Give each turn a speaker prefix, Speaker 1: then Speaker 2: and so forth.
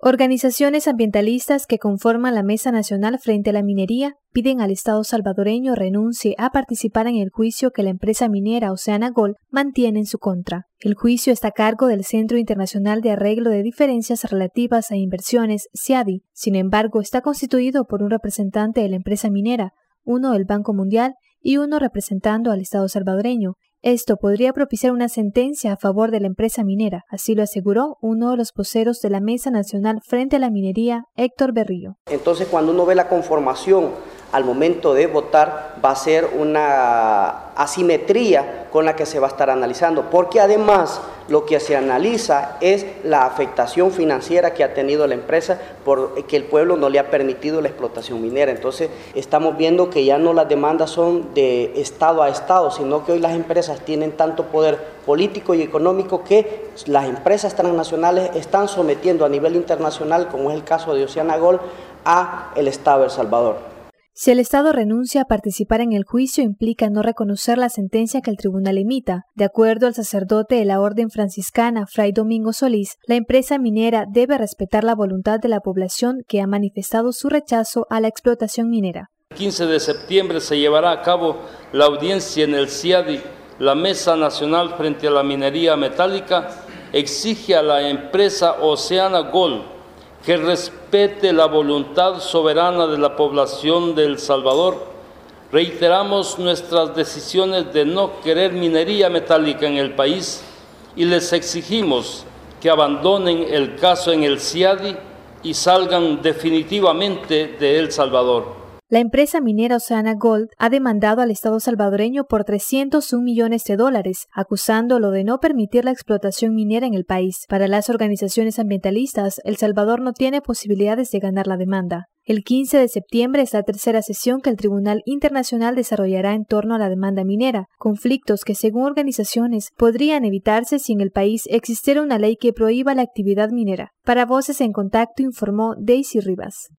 Speaker 1: Organizaciones ambientalistas que conforman la Mesa Nacional frente a la minería piden al Estado salvadoreño renuncie a participar en el juicio que la empresa minera OceanaGold mantiene en su contra. El juicio está a cargo del Centro Internacional de Arreglo de Diferencias Relativas a Inversiones, CIADI. Sin embargo, está constituido por un representante de la empresa minera, uno del Banco Mundial y uno representando al Estado salvadoreño. Esto podría propiciar una sentencia a favor de la empresa minera, así lo aseguró uno de los voceros de la Mesa Nacional frente a la minería, Héctor Berrío.
Speaker 2: Entonces, cuando uno ve la conformación al momento de votar, va a ser una asimetría con la que se va a estar analizando, porque además lo que se analiza es la afectación financiera que ha tenido la empresa porque el pueblo no le ha permitido la explotación minera. Entonces estamos viendo que ya no las demandas son de Estado a Estado, sino que hoy las empresas tienen tanto poder político y económico que las empresas transnacionales están sometiendo a nivel internacional, como es el caso de OceanaGold, a el Estado de El Salvador.
Speaker 1: Si el Estado renuncia a participar en el juicio, implica no reconocer la sentencia que el tribunal emita. De acuerdo al sacerdote de la Orden Franciscana, Fray Domingo Solís, la empresa minera debe respetar la voluntad de la población que ha manifestado su rechazo a la explotación minera.
Speaker 3: El 15 de septiembre se llevará a cabo la audiencia en el CIADI. La Mesa Nacional frente a la minería metálica exige a la empresa OceanaGold que respete la voluntad soberana de la población de El Salvador. Reiteramos nuestras decisiones de no querer minería metálica en el país y les exigimos que abandonen el caso en el CIADI y salgan definitivamente de El Salvador.
Speaker 1: La empresa minera OceanaGold ha demandado al Estado salvadoreño por $301 millones, acusándolo de no permitir la explotación minera en el país. Para las organizaciones ambientalistas, El Salvador no tiene posibilidades de ganar la demanda. El 15 de septiembre es la tercera sesión que el Tribunal Internacional desarrollará en torno a la demanda minera, conflictos que, según organizaciones, podrían evitarse si en el país existiera una ley que prohíba la actividad minera. Para Voces en Contacto informó Daisy Rivas.